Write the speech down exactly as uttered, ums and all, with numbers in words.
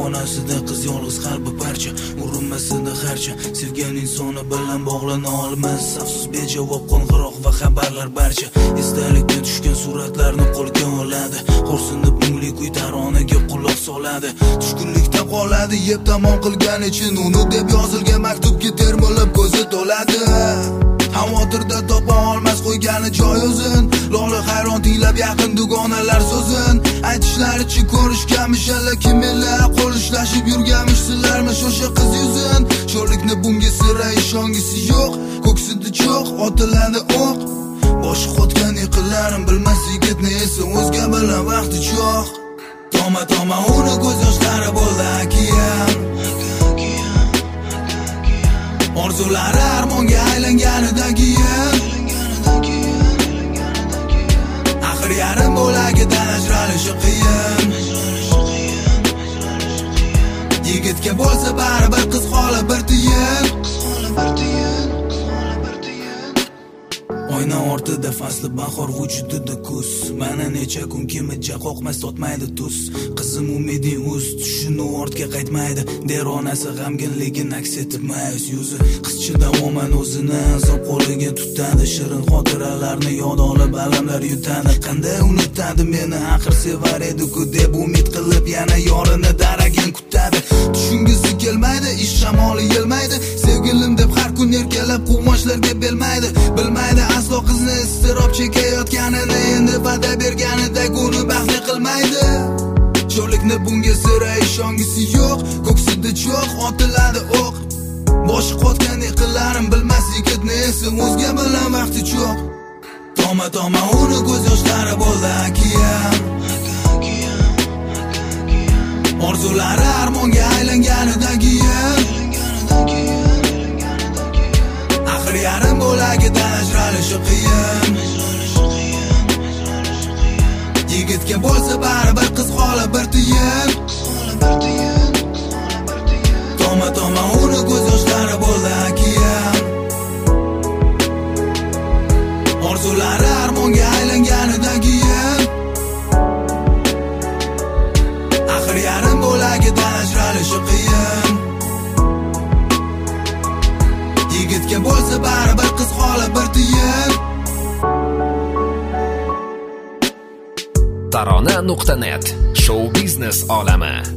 onasida qiz yolg'iz qalbi parcha, urinmasida harcha, sevgan insoni bilan bog'lana olmas. Afsus bejavob qo'ng'iroq va xabarlar barcha, esdalikka tushgan suratlarni qo'lga oladi. Xo'rsinib mungli kuy taronaga quloq soladi. Tushkunlikda qoladi, yeb tamom qilgan için uni deb yozilgan maktubga termilib ko'zi to'ladi. Xavotirda topa olmas qo'ygani joy o'zin. Lola hayron tinglab yaqin dugonalar so'zin. Aytishlaricha ko'rishganmish kim bilan qo'l ushlashib yurganmish sizlarmish o'sha qiz yuzin. Sho'rlikni bunga sira ishongisi yo'q, ko'ksida cho'q otiladi o'q. Boshi qotgan yiqillarim bilmas yigitni esa o'zga bilan vaqti cho'q. Toma toma uni ko'z yoshlari bo'ldi akiyam. Orzulari armonga aylanganidan keyin axir yarim bo'lagidan ajralishi qiyin. Yigitga bo'lsa baribir qiz holi bir tiyin. Oyna ortida fasli bahor vujudida kuz. Mana necha kun kimija qoqmas totmaydi tuz. Qizim umiding uz tushini ortga qaytmaydi. Deronasi g'amginligini aks etib mayus yuzi. Qizcha davoman o'zini azob qo'liga tutadi. Shirin xotiralarni yod olib alamlar yutadi. Qanday unutadi meni axir sevar edi-ku deb umid qilib yana yorini daragin kutadi. Tushungisi kelmaydi, ish shamoli yelmaydi. Sevgilim deb har kun erkalab qumoshlarga belmaydi. Bilmaydi aslo qizni istirob chekayotganini, endi va'da berganidek uni baxtli qilmaydi. Sho'rlikni bunga sira ishongisi yo'q, ko'ksida cho'q otiladi o'q. Boshi qotgan yiqillarim bilmas yigitni esa o'zga bilan vaqti cho'q. Toma toma uni ko'z yoshlari bo'ldi akiyam. Orzulari armonga aylanganidan keyin axir yarim bo'lagidan ajralishi qiyin. Yigitga bo'lsa baribir qiz holi bir tiyin. Toma toma uni ko'z yoshlari bo'ldi akiyam. Orzulari armonga aylanganidan keyin axir yarim bo'lagidan ajralishi qiyin. Yigitga bo'lsa baribir qiz holi bir tiyin. tarona nuqta net show biznes olami.